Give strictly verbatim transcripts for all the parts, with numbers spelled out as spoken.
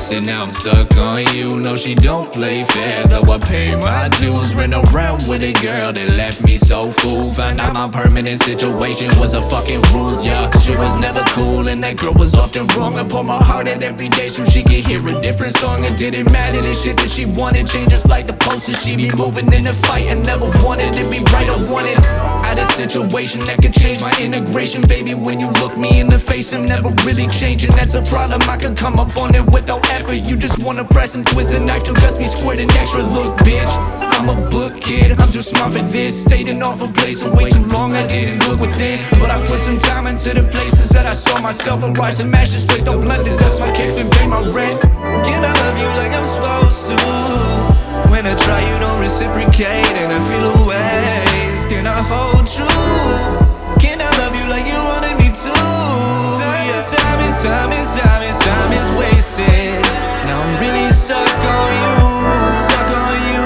wasted, now I'm stuck on you. No, she don't play fair, though I pay my dues. Ran around with a girl that left me so fooled. Found out my permanent situation was a fucking rules, yeah. She was never cool and that girl was often wrong. I pour my heart out every day so she could hear a different song. It didn't matter the shit that she wanted, change just like the posters. She be moving in a fight and never wanted to be right. I wanted out a situation that could change my integration. Baby, when you look me in the face, I'm never really changing. That's a problem, I could come up on it without effort. You just wanna press and twist a knife till guts be squirting extra. Look, bitch, I'm a book kid, I'm too smart for this. Stayed in awful places way too long, I didn't look within. But I put some time into the places that I saw myself. I rise and mash this straight, don't blunt the dust my kicks and pay my rent. Can I love you like I'm supposed to? When I try you don't reciprocate and I feel away. Can I hold true? Can I love you like you wanted me to? Time is, time is, time is, time is, time is wasted. Now I'm really stuck on you, stuck on you,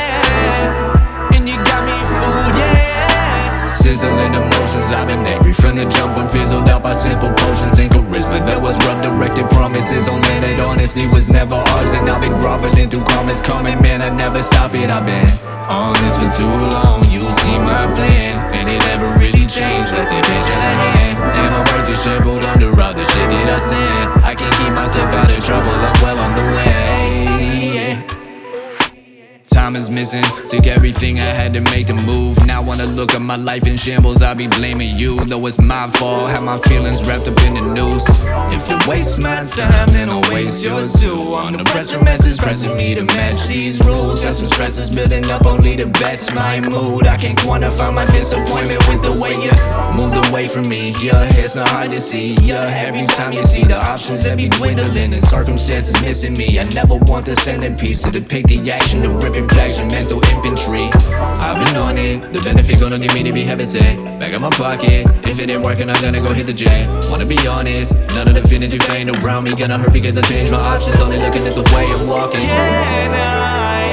yeah. And you got me fooled, yeah. Sizzling emotions, I've been angry from the jump. I'm fizzled out by simple potions and charisma that was rough-directed promises on land that honestly was never ours. And I've been groveling through comments coming, man, I never stop it. I've been on this for too long, you see my plan, and it never really changed. Let's stay patient at hand. And my worth is shackled under all the shit that I said. I can't keep myself out of trouble, I'm well on the way, yeah. Time is missing, took everything I had to make the move. Now wanna look at my life in shambles, I be blaming you. Though it's my fault, have my feelings wrapped up in the noose. If you waste my time, then I'll waste yours too. On the pressure message pressing me to match these rules. Got some stresses building up, only the best my mood. I can't quantify my disappointment with the way you moved away from me. Yeah, it's not hard to see, yeah. Every time you see the options that be dwindling and circumstances missing me. I never want the centerpiece to depict the action, the ripping reflection, mental infantry. I've been on it, the benefit gonna need me to be heaven set. Back in my pocket, if it ain't working I'm gonna go hit the J. Wanna be honest, none of the feelings you find around me gonna hurt because I changed my options. Only looking at the way I'm walking. Can I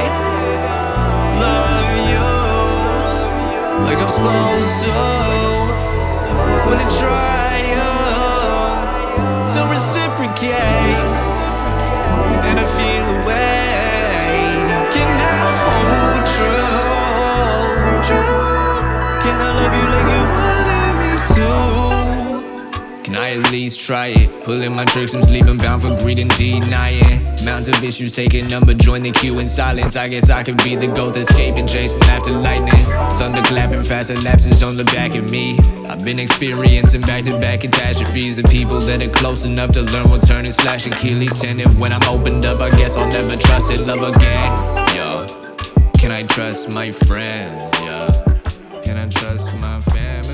love you like I'm supposed to? When I try you don't reciprocate and I feel away. Can I hold true, true? Can I love you like you wanted me to? Can I at least try it? Pulling my tricks, I'm sleeping bound for greed and denying. Mounds of issues taking number, join the queue in silence. I guess I could be the goat escaping, chasing after lightning. Thunder clapping, fast elapses, don't look back at me. I've been experiencing back-to-back catastrophes. The people that are close enough to learn will turn and slash Achilles tendon. When I'm opened up, I guess I'll never trust it. Love again, yo. Can I trust my friends, yeah? Can I trust my family?